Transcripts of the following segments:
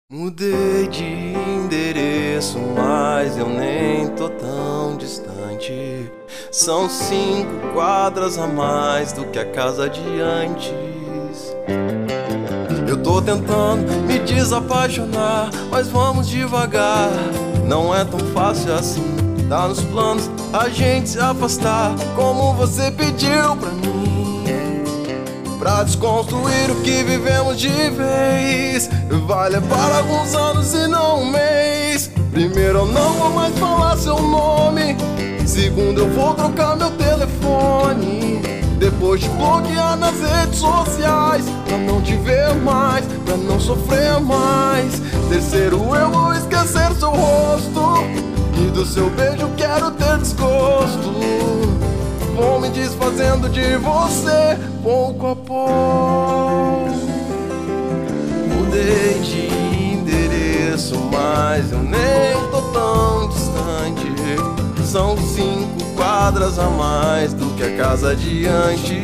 Mudei de endereço, mas eu nem tô tão distante. São 5 quadras a mais do que a casa de antes. Eu tô tentando me desapaixonar, mas vamos devagar. Não é tão fácil assim, tá nos planos a gente se afastar, como você pediu pra mim, pra desconstruir o que vivemos de vez. Vai levar alguns anos e não um mês. Primeiro, eu não vou mais falar seu nome. Segundo, eu vou trocar meu telefone. Depois de bloquear nas redes sociais, pra não te ver mais, pra não sofrer mais. Terceiro, eu vou esquecer seu rosto, e do seu beijo quero ter desgosto. Vou me desfazendo de você, pouco a pouco. Mudei de endereço, mas eu nem tô tão distante. São 5 quadras a mais do que a casa de antes.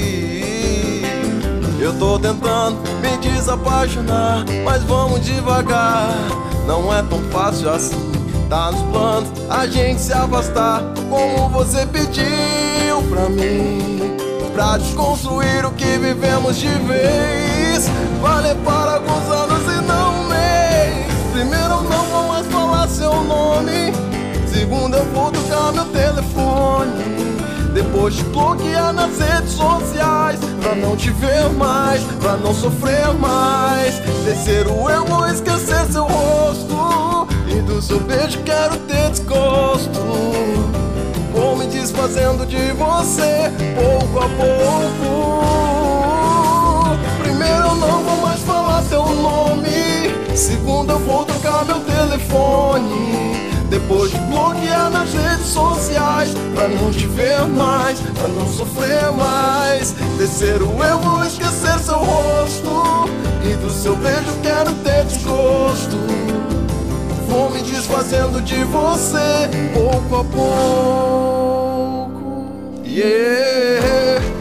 Eu tô tentando me desapaixonar, mas vamos devagar. Não é tão fácil assim, tá nos planos a gente se afastar, como você pediu pra mim, pra desconstruir o que vivemos de vez. Vai levar alguns anos e não um mês. Primeiro, eu não vou mais falar seu nome. Segundo, eu vou trocar meu telefone. Depois de bloquear nas redes sociais, pra não te ver mais, pra não sofrer mais. Terceiro, eu vou esquecer seu rosto, e do seu beijo quero ter desgosto. Vou me desfazendo de você, pouco a pouco. Primeiro, eu não vou mais falar teu nome. Segundo, eu vou trocar meu telefone. Depois de bloquear nas redes sociais, pra não te ver mais, pra não sofrer mais. Terceiro, eu vou esquecer seu rosto, e do seu beijo quero ter desgosto. Vou me desfazendo de você, pouco a pouco. Yeah.